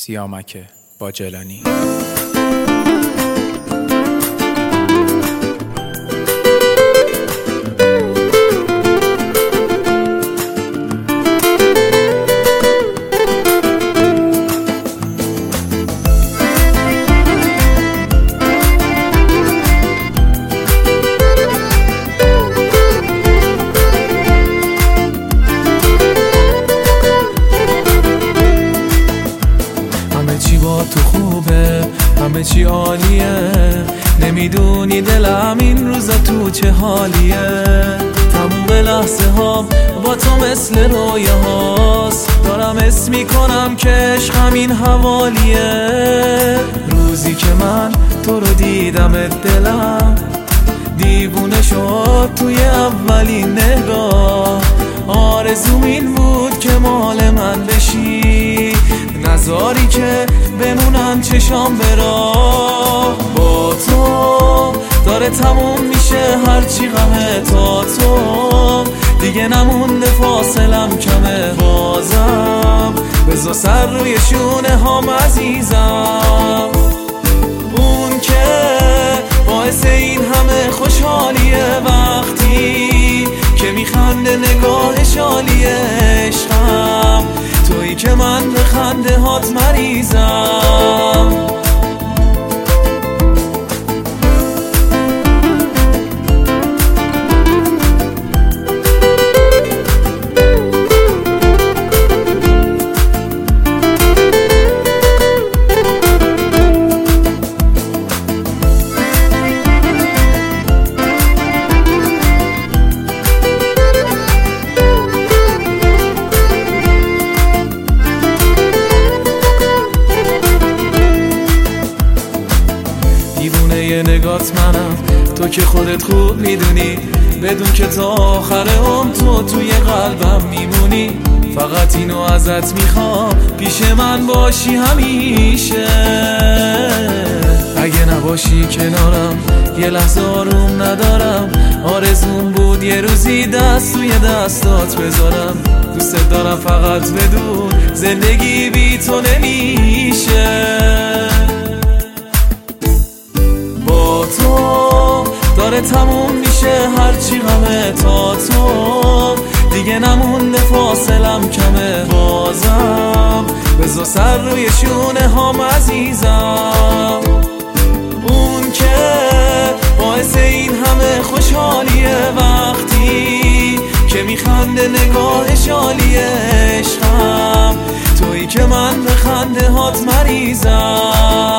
سیامک باجلانی. تو خوبه، همه چی عالیه، نمیدونی دلم این روزا تو چه حالیه. تموم لحظه ها با تو مثل رویه هاست، دارم اسم میکنم که عشق همین حوالیه. روزی که من تو رو دیدم دلم دیوونه شد توی اولین نگاه. آرزوم این بود که مال من بشی، نذاری که بمونن چشام برا. با تو داره تموم میشه هرچی غمه، تا تو دیگه نمونده فاصلم کمه. بازم بذار سر روی شونه هام عزیزم، اون که باعث این همه خوشحالیه. وقتی که میخنده نگاهش عالیه، عشقم تویی که من به خنده هات مریضم. دیوونه یه نگات منم، تو که خودت خوب میدونی، بدون که تا آخر عمر تو توی قلبم میمونی. فقط اینو ازت میخوام پیش من باشی همیشه، اگه نباشی کنارم یه لحظه آروم ندارم. آرزوم بود یه روزی دست توی دستات بذارم. دوست دارم فقط بدون زندگی بی تو نمیشه. تو داره تموم میشه هرچی غمه، تا تو دیگه نمونده فاصلم کمه. بازم بذار سر روی شونه هام عزیزم، اون که باعث این همه خوشحالیه. وقتی که میخنده نگاهش عالیه، عشقم تویی که من به خنده هات مریضم.